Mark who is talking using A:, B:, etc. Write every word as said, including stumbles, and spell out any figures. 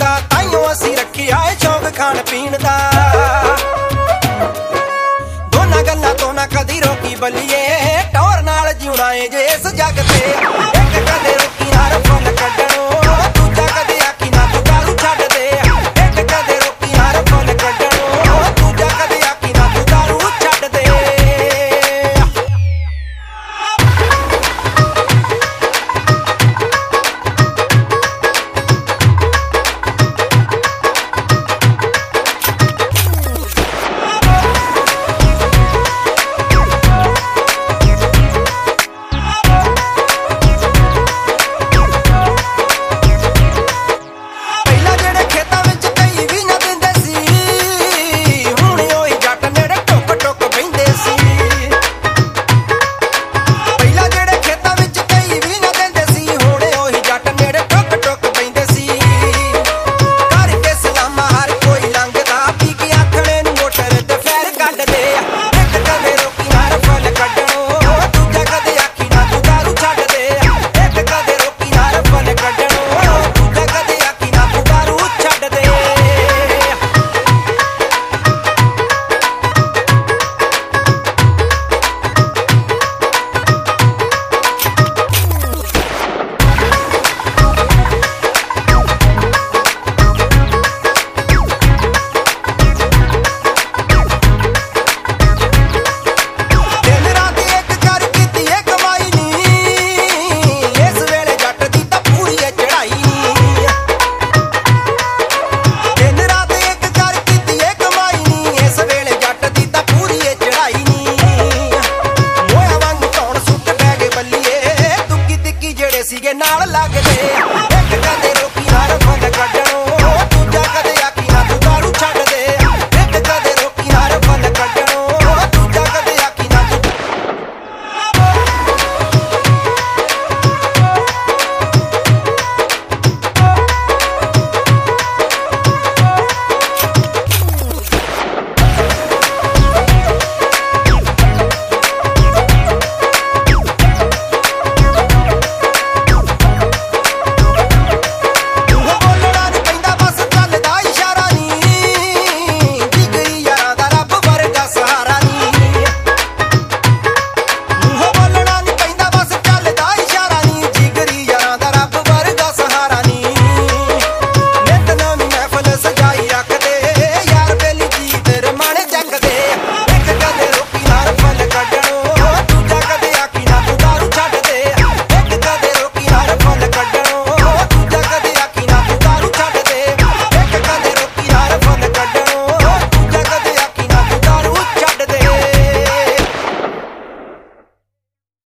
A: ਦਾ, ਤਾਈਓ ਅਸੀਂ ਰੱਖਿਆ ਏ ਸ਼ੌਕ ਖਾਣ ਪੀਣ ਦਾ। ਦੋਨਾਂ ਗੱਲਾਂ ਤੋਂ ਨਾ ਕਦੀ ਰੋਕੀ ਬੱਲੀਏ, ਟੌਰ ਨਾਲ ਜਿਉਣਾ ਏ ਜੇ ਇਸ ਜੱਗ ਤੇ। ਇੱਕ ਕਦੇ ਰੋਕੀ ਨਾ ਰਫਲ ਕੱਢਣੋ, ਦੂਜਾ ਕਦੇ ਆਖੀ ਨਾ ਤੂੰ ਦਾਰੂ ਛੱਡ ਦੇ। ਇੱਕ ਕਦੇ ਰੋਕੀ ਨਾ ਰਫਲ ਕੱਢਣੋ, ਦੂਜਾ ਕਦੇ ਆਖੀ ਨਾ ਤੂੰ ਦਾਰੂ ਛੱਡ ਦੇ। ਸੀਗੇ ਨਾਲ ਲੱਗਦੇ।